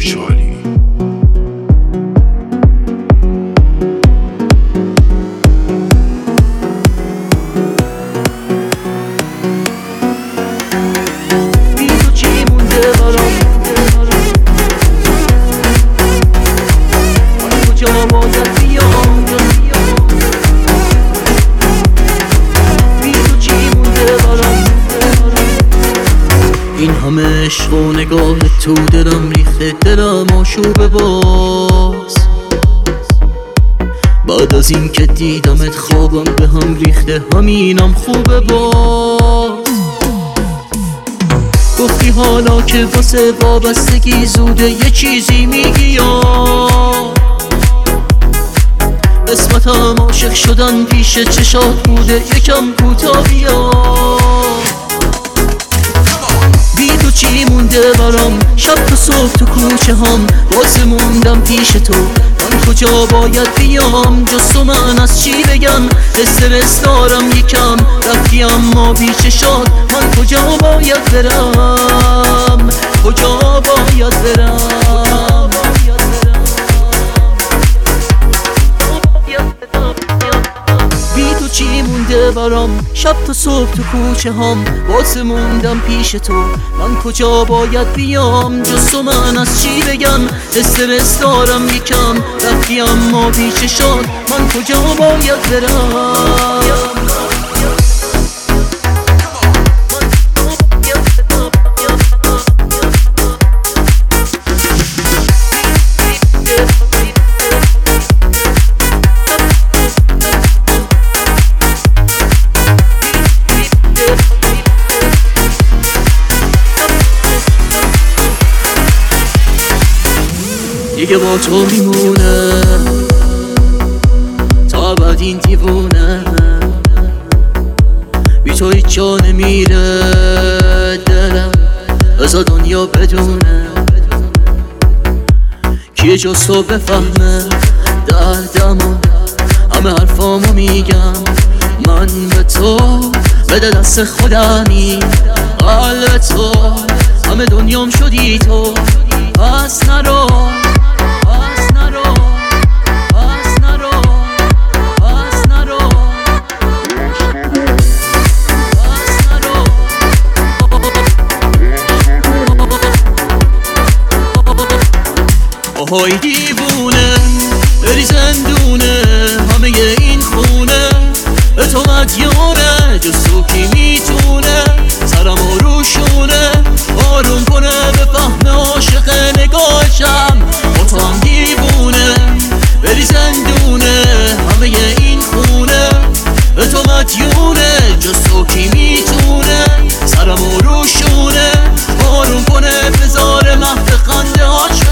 خوشحالی. بی تو چی مونده برام، من کجا باید بیام، بی تو چی مونده برام. این همه عشق و نگاه تو دلم ریخته، دلم آشوب باز. بعد از این که دیدمت خوابم به هم ریخته، همینم خوبه باز. گفتی حالا که واسه وابستگی زوده یه چیزی میگی یا قسمتم عاشق شدن پیش چشات بوده، یکم کوتاه بیا. بی تو چی مونده برام، شب تا صبح تو کوچه هم باز موندم پیش تو. من کجا باید بیام جز تو، من از چی بگم؟ استرس دارم یکم، رفتی اما بی چشات. من کجا باید برم، کجا باید برم؟ بی تو چی مونده برام، شب تا صبح تو کوچه هم باز موندم پیش تو. من کجا باید بیام جز تو، من از چی بگم؟ استرس دارم یکم، رفتی اما بی چشات. من کجا باید برم؟ دیگه با تو میمونه تا بعد این دیوونه، بی تو هیچ جا نمیره دلم، بذار دنیا بدونه کیه جز تو بفهمه دردمو. همه حرفامو میگم من به تو، بده دست خودمی قلب تو. همه دنیام شدی تو، پس نرو. آهای دیوونه بری زندونه، همه این خونه به تو مدیونه، جز تو کی میتونه سرمو روشونه آروم کنه، به فهم عاشق نگاهشم. با تو هم دیوونه بری زندونه، همه این خونه به تو مدیونه، جز تو کی میتونه سرمو روشونه آروم کنه، بذاره مهد خنده هاش